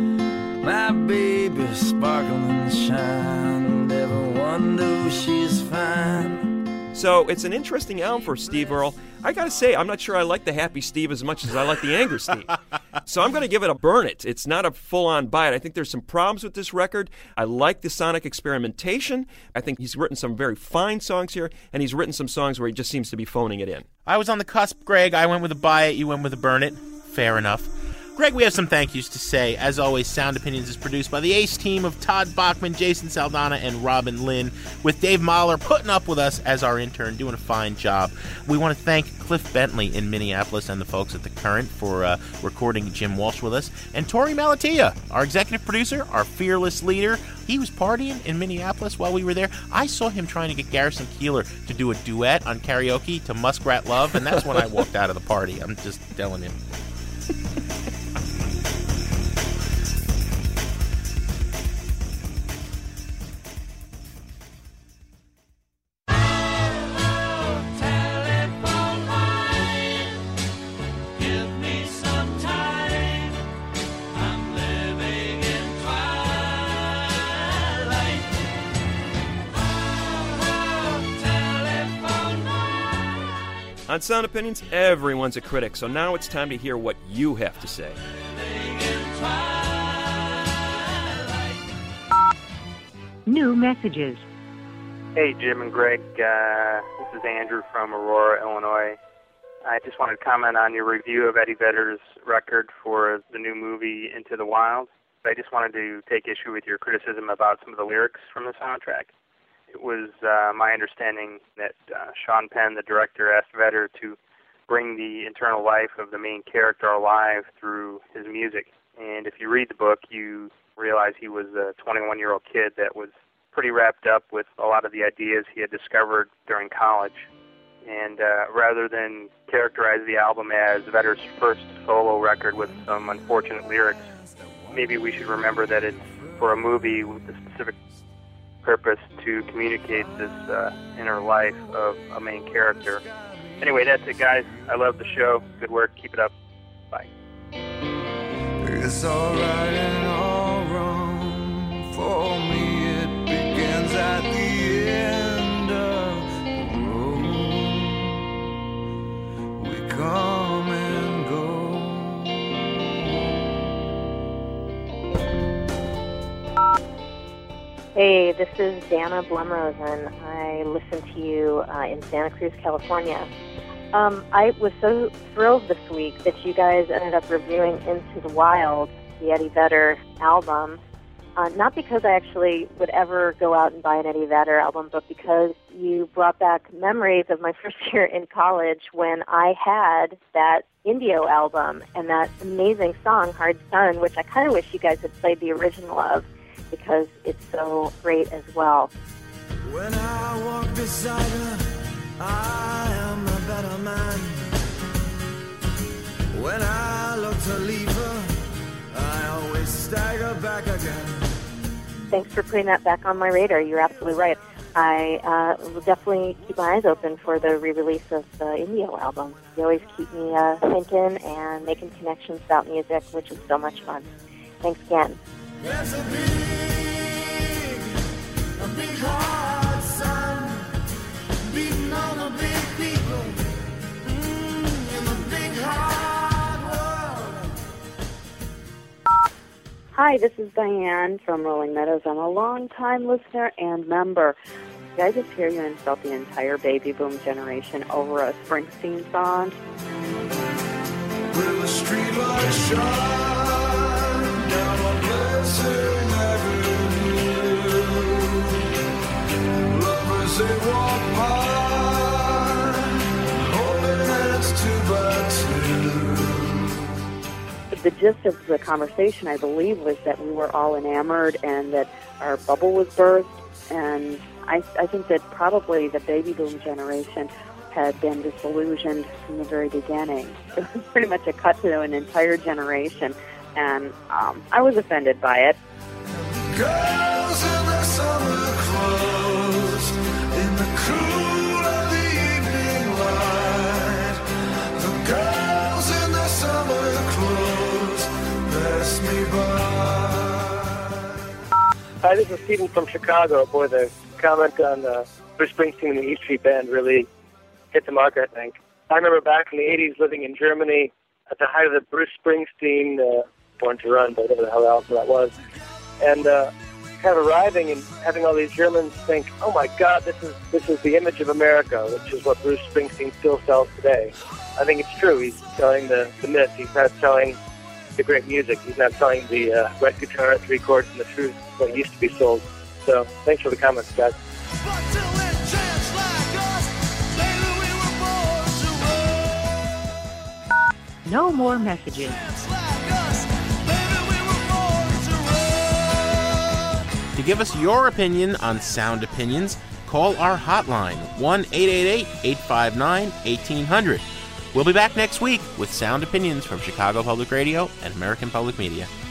My baby, sparkle and shine, never wonder she's fine. So it's an interesting album for Steve Earle. I gotta say, I'm not sure I like the happy Steve as much as I like the angry Steve. So I'm gonna give it a burn it. It's not a full-on buy it. I think there's some problems with this record. I like the sonic experimentation. I think he's written some very fine songs here, and he's written some songs where he just seems to be phoning it in. I was on the cusp, Greg. I went with a buy it. You went with a burn it. Fair enough. Greg, we have some thank yous to say. As always, Sound Opinions is produced by the ace team of Todd Bachman, Jason Saldana, and Robin Lynn, with Dave Mahler putting up with us as our intern, doing a fine job. We want to thank Cliff Bentley in Minneapolis and the folks at The Current for uh, recording Jim Walsh with us, and Tori Malatia, our executive producer, our fearless leader. He was partying in Minneapolis while we were there. I saw him trying to get Garrison Keillor to do a duet on karaoke to Muskrat Love, and that's when I walked out of the party. I'm just telling you. On Sound Opinions, everyone's a critic, so now it's time to hear what you have to say. New messages. Hey, Jim and Greg. Uh, this is Andrew from Aurora, Illinois. I just wanted to comment on your review of Eddie Vedder's record for the new movie Into the Wild. I just wanted to take issue with your criticism about some of the lyrics from the soundtrack. It was uh, my understanding that uh, Sean Penn, the director, asked Vedder to bring the internal life of the main character alive through his music. And if you read the book, you realize he was a twenty-one-year-old kid that was pretty wrapped up with a lot of the ideas he had discovered during college. And uh, rather than characterize the album as Vedder's first solo record with some unfortunate lyrics, maybe we should remember that it's for a movie with a specific purpose to communicate this uh, inner life of a main character. Anyway, that's it, guys. I love the show. Good work. Keep it up. Bye. It's alright and all wrong. For me, it begins at the end of the road. We come and go. Hey, this is Dana Blumrosen. I listen to you uh, in Santa Cruz, California. Um, I was so thrilled this week that you guys ended up reviewing Into the Wild, the Eddie Vedder album. Uh, not because I actually would ever go out and buy an Eddie Vedder album, but because you brought back memories of my first year in college when I had that Indio album and that amazing song, Hard Sun, which I kind of wish you guys had played the original of because it's so great as well. When I walk beside her, I am a better man. When I look to leave her, I always stagger back again. Thanks for putting that back on my radar. You're absolutely right. I uh, will definitely keep my eyes open for the re-release of the Indio album. You always keep me uh, thinking and making connections about music, which is so much fun. Thanks again. There's a big, a big hard sun beating on the big people mm, in the big hard world. Hi, this is Diane from Rolling Meadows. I'm a long-time listener and member. Did I just hear you insult the entire baby boom generation over a Springsteen song? Will the streetlight shine down on Blessing Avenue? Lovers, they walk by, holding hands two by two. The gist of the conversation, I believe, was that we were all enamored and that our bubble was burst. And I, I think that probably the baby boom generation had been disillusioned from the very beginning. It was pretty much a cut to an entire generation, and um, I was offended by it. Girls in their summer clothes, in the cool of the evening light. The girls in their summer clothes pass me by. Hi, this is Stephen from Chicago. Boy, the comment on uh, Bruce Springsteen and the E Street Band really hit the mark, I think. I remember back in the eighties living in Germany at the height of the Bruce Springsteen, uh, Born to Run, but whatever the hell else that was, and uh, kind of arriving and having all these Germans think, oh my God, this is this is the image of America, which is what Bruce Springsteen still sells today. I think it's true. He's selling the, the myth. He's not selling the great music. He's not selling the uh, wet guitar, three chords, and the truth, what used to be sold. So thanks for the comments, guys. No more messages. To give us your opinion on Sound Opinions, call our hotline, one eight eight eight, eight five nine, eighteen hundred. We'll be back next week with Sound Opinions from Chicago Public Radio and American Public Media.